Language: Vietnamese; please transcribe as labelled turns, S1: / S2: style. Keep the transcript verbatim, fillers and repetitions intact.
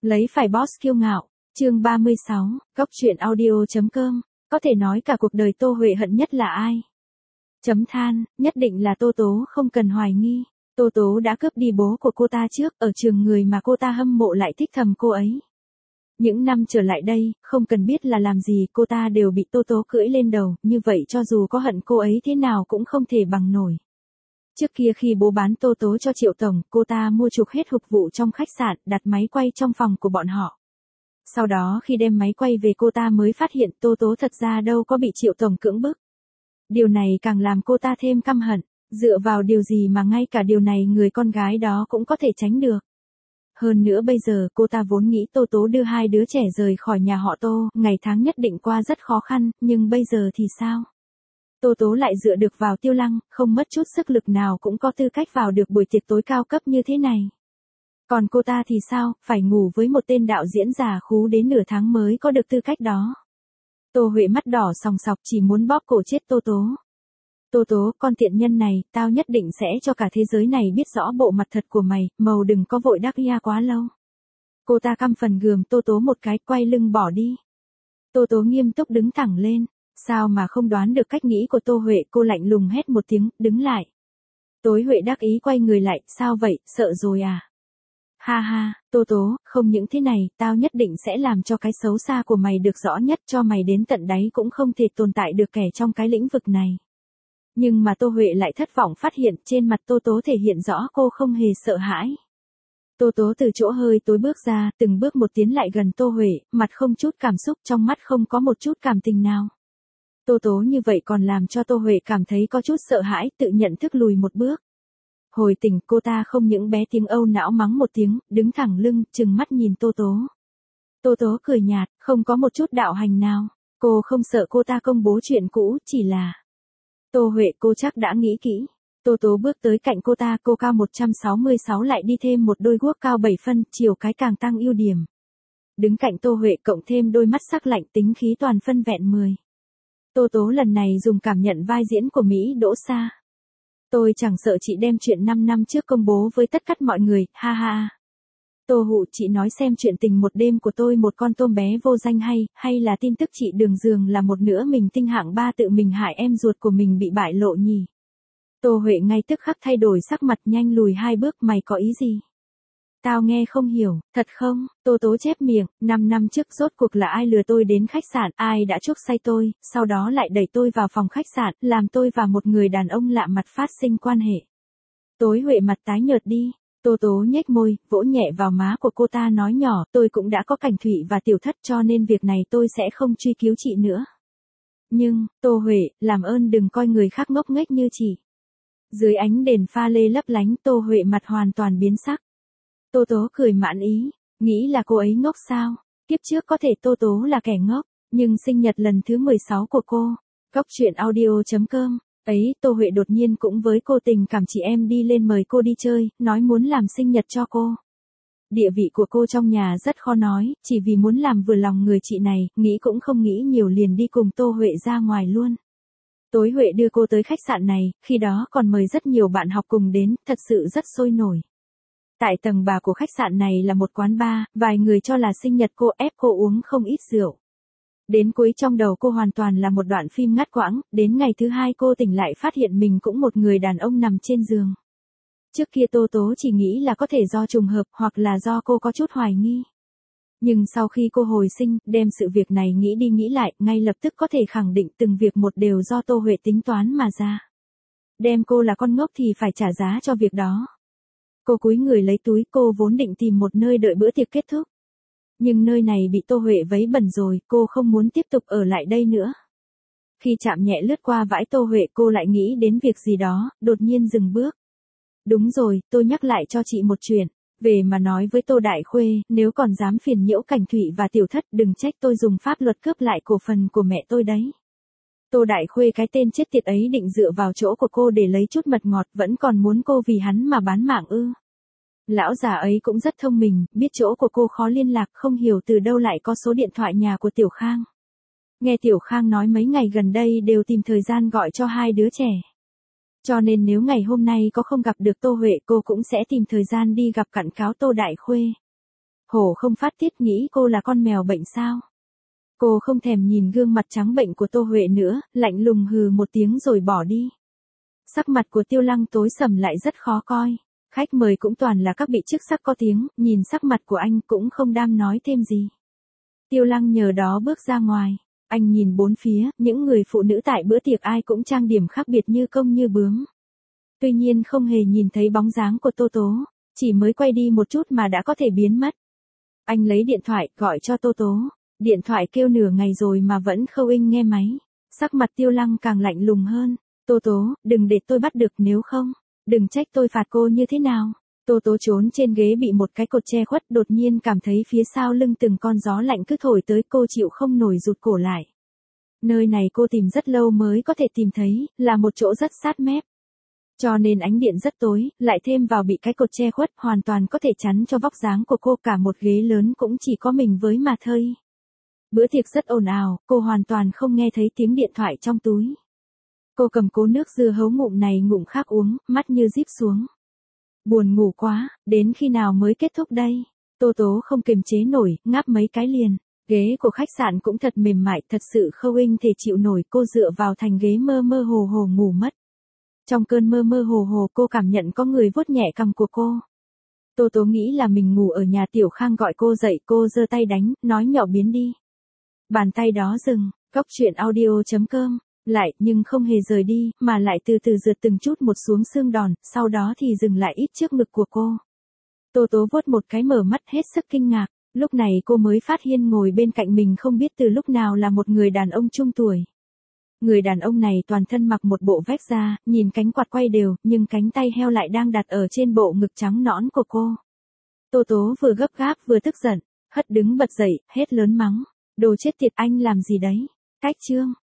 S1: Lấy phải boss kiêu ngạo, chương ba mươi sáu, góc truyện audio.com, có thể nói cả cuộc đời Tô Huệ hận nhất là ai? Chấm than, nhất định là Tô Tố, không cần hoài nghi. Tô Tố đã cướp đi bố của cô ta trước, ở trường người mà cô ta hâm mộ lại thích thầm cô ấy. Những năm trở lại đây, không cần biết là làm gì cô ta đều bị Tô Tố cưỡi lên đầu, như vậy cho dù có hận cô ấy thế nào cũng không thể bằng nổi. Trước kia khi bố bán Tô Tố cho Triệu Tổng, cô ta mua chuộc hết phục vụ trong khách sạn, đặt máy quay trong phòng của bọn họ. Sau đó khi đem máy quay về cô ta mới phát hiện Tô Tố thật ra đâu có bị Triệu Tổng cưỡng bức. Điều này càng làm cô ta thêm căm hận, dựa vào điều gì mà ngay cả điều này người con gái đó cũng có thể tránh được. Hơn nữa bây giờ cô ta vốn nghĩ Tô Tố đưa hai đứa trẻ rời khỏi nhà họ Tô, ngày tháng nhất định qua rất khó khăn, nhưng bây giờ thì sao? Tô Tố lại dựa được vào Tiêu Lăng, không mất chút sức lực nào cũng có tư cách vào được buổi tiệc tối cao cấp như thế này. Còn cô ta thì sao, phải ngủ với một tên đạo diễn già khú đến nửa tháng mới có được tư cách đó. Tô Huệ mắt đỏ sòng sọc chỉ muốn bóp cổ chết Tô Tố. Tô Tố, con tiện nhân này, tao nhất định sẽ cho cả thế giới này biết rõ bộ mặt thật của mày, màu đừng có vội đắc ia quá lâu. Cô ta căm phần gườm Tô Tố một cái, quay lưng bỏ đi. Tô Tố nghiêm túc đứng thẳng lên. Sao mà không đoán được cách nghĩ của Tô Huệ, cô lạnh lùng hét một tiếng, đứng lại. Tối Huệ đắc ý quay người lại, sao vậy, sợ rồi à? Ha ha, Tô Tố, không những thế này, tao nhất định sẽ làm cho cái xấu xa của mày được rõ nhất, cho mày đến tận đáy cũng không thể tồn tại được kẻ trong cái lĩnh vực này. Nhưng mà Tô Huệ lại thất vọng phát hiện trên mặt Tô Tố thể hiện rõ cô không hề sợ hãi. Tô Tố từ chỗ hơi tối bước ra, từng bước một tiến lại gần Tô Huệ, mặt không chút cảm xúc, trong mắt không có một chút cảm tình nào. Tô Tố như vậy còn làm cho Tô Huệ cảm thấy có chút sợ hãi, tự nhận thức lùi một bước. Hồi tỉnh cô ta không những bé tiếng âu não mắng một tiếng, đứng thẳng lưng, trừng mắt nhìn Tô Tố. Tô Tố cười nhạt, không có một chút đạo hành nào. Cô không sợ cô ta công bố chuyện cũ, chỉ là... Tô Huệ, cô chắc đã nghĩ kỹ. Tô Tố bước tới cạnh cô ta, cô cao một trăm sáu mươi sáu lại đi thêm một đôi guốc cao bảy phân, chiều cái càng tăng ưu điểm. Đứng cạnh Tô Huệ cộng thêm đôi mắt sắc lạnh, tính khí toàn phân vẹn mười. Tô Tố lần này dùng cảm nhận vai diễn của Mỹ Đỗ Sa. Tôi chẳng sợ chị đem chuyện năm năm trước công bố với tất cả mọi người, ha ha. Tô Hụ, chị nói xem chuyện tình một đêm của tôi một con tôm bé vô danh hay, hay là tin tức chị Đường Dường là một nửa mình tinh hạng ba tự mình hại em ruột của mình bị bại lộ nhỉ? Tô Huệ ngay tức khắc thay đổi sắc mặt, nhanh lùi hai bước, mày có ý gì? Tao nghe không hiểu, thật không? Tô Tố chép miệng, năm năm trước rốt cuộc là ai lừa tôi đến khách sạn, ai đã chuốc say tôi, sau đó lại đẩy tôi vào phòng khách sạn, làm tôi và một người đàn ông lạ mặt phát sinh quan hệ. Tối Huệ mặt tái nhợt đi. Tô Tố nhếch môi, vỗ nhẹ vào má của cô ta nói nhỏ, tôi cũng đã có Cảnh Thụy và Tiểu Thất cho nên việc này tôi sẽ không truy cứu chị nữa. Nhưng, Tô Huệ, làm ơn đừng coi người khác ngốc nghếch như chị. Dưới ánh đèn pha lê lấp lánh, Tô Huệ mặt hoàn toàn biến sắc. Tô Tố cười mãn ý, nghĩ là cô ấy ngốc sao? Kiếp trước có thể Tô Tố là kẻ ngốc, nhưng sinh nhật lần thứ mười sáu của cô, góc truyện audio.com, ấy, Tô Huệ đột nhiên cũng với cô tình cảm chị em đi lên mời cô đi chơi, nói muốn làm sinh nhật cho cô. Địa vị của cô trong nhà rất khó nói, chỉ vì muốn làm vừa lòng người chị này, nghĩ cũng không nghĩ nhiều liền đi cùng Tô Huệ ra ngoài luôn. Tối Huệ đưa cô tới khách sạn này, khi đó còn mời rất nhiều bạn học cùng đến, thật sự rất sôi nổi. Tại tầng ba của khách sạn này là một quán bar, vài người cho là sinh nhật cô ép cô uống không ít rượu. Đến cuối trong đầu cô hoàn toàn là một đoạn phim ngắt quãng, đến ngày thứ hai cô tỉnh lại phát hiện mình cũng một người đàn ông nằm trên giường. Trước kia Tô Tố chỉ nghĩ là có thể do trùng hợp hoặc là do cô có chút hoài nghi. Nhưng sau khi cô hồi sinh, đem sự việc này nghĩ đi nghĩ lại, ngay lập tức có thể khẳng định từng việc một đều do Tô Huệ tính toán mà ra. Đem cô là con ngốc thì phải trả giá cho việc đó. Cô cúi người lấy túi, cô vốn định tìm một nơi đợi bữa tiệc kết thúc. Nhưng nơi này bị Tô Huệ vấy bẩn rồi, cô không muốn tiếp tục ở lại đây nữa. Khi chạm nhẹ lướt qua vãi Tô Huệ cô lại nghĩ đến việc gì đó, đột nhiên dừng bước. Đúng rồi, tôi nhắc lại cho chị một chuyện. Về mà nói với Tô Đại Khuê, nếu còn dám phiền nhiễu Cảnh Thụy và Tiểu Thất đừng trách tôi dùng pháp luật cướp lại cổ phần của mẹ tôi đấy. Tô Đại Khuê cái tên chết tiệt ấy định dựa vào chỗ của cô để lấy chút mật ngọt, vẫn còn muốn cô vì hắn mà bán mạng ư. Lão già ấy cũng rất thông minh, biết chỗ của cô khó liên lạc, không hiểu từ đâu lại có số điện thoại nhà của Tiểu Khang. Nghe Tiểu Khang nói mấy ngày gần đây đều tìm thời gian gọi cho hai đứa trẻ. Cho nên nếu ngày hôm nay có không gặp được Tô Huệ cô cũng sẽ tìm thời gian đi gặp cặn cáo Tô Đại Khuê. Hổ không phát tiết nghĩ cô là con mèo bệnh sao. Cô không thèm nhìn gương mặt trắng bệnh của Tô Huệ nữa, lạnh lùng hừ một tiếng rồi bỏ đi. Sắc mặt của Tiêu Lăng tối sầm lại rất khó coi. Khách mời cũng toàn là các vị chức sắc có tiếng, nhìn sắc mặt của anh cũng không đam nói thêm gì. Tiêu Lăng nhờ đó bước ra ngoài. Anh nhìn bốn phía, những người phụ nữ tại bữa tiệc ai cũng trang điểm khác biệt như công như bướm. Tuy nhiên không hề nhìn thấy bóng dáng của Tô Tố, chỉ mới quay đi một chút mà đã có thể biến mất. Anh lấy điện thoại, gọi cho Tô Tố. Điện thoại kêu nửa ngày rồi mà vẫn không inh nghe máy. Sắc mặt Tiêu Lăng càng lạnh lùng hơn. Tô Tố, đừng để tôi bắt được, nếu không, đừng trách tôi phạt cô như thế nào. Tô Tố trốn trên ghế bị một cái cột che khuất, đột nhiên cảm thấy phía sau lưng từng con gió lạnh cứ thổi tới, cô chịu không nổi rụt cổ lại. Nơi này cô tìm rất lâu mới có thể tìm thấy, là một chỗ rất sát mép. Cho nên ánh điện rất tối, lại thêm vào bị cái cột che khuất, hoàn toàn có thể chắn cho vóc dáng của cô, cả một ghế lớn cũng chỉ có mình với mà thôi. Bữa tiệc rất ồn ào, cô hoàn toàn không nghe thấy tiếng điện thoại trong túi. Cô cầm cố nước dưa hấu ngụm này ngụm khác uống, mắt như díp xuống. Buồn ngủ quá, đến khi nào mới kết thúc đây? Tô Tố không kiềm chế nổi, ngáp mấy cái liền. Ghế của khách sạn cũng thật mềm mại, thật sự không thể chịu nổi, cô dựa vào thành ghế mơ mơ hồ hồ ngủ mất. Trong cơn mơ mơ hồ hồ cô cảm nhận có người vuốt nhẹ cằm của cô. Tô Tố nghĩ là mình ngủ ở nhà Tiểu Khang gọi cô dậy, cô giơ tay đánh, nói nhỏ biến đi. Bàn tay đó dừng, Cóc Truyện Audio chấm com, lại, nhưng không hề rời đi, mà lại từ từ rượt từng chút một xuống xương đòn, sau đó thì dừng lại ít trước ngực của cô. Tô Tố vuốt một cái mở mắt hết sức kinh ngạc, lúc này cô mới phát hiện ngồi bên cạnh mình không biết từ lúc nào là một người đàn ông trung tuổi. Người đàn ông này toàn thân mặc một bộ vest da, nhìn cánh quạt quay đều, nhưng cánh tay heo lại đang đặt ở trên bộ ngực trắng nõn của cô. Tô Tố vừa gấp gáp vừa tức giận, hất đứng bật dậy, hết lớn mắng. Đồ chết tiệt, anh làm gì đấy? Cách trương.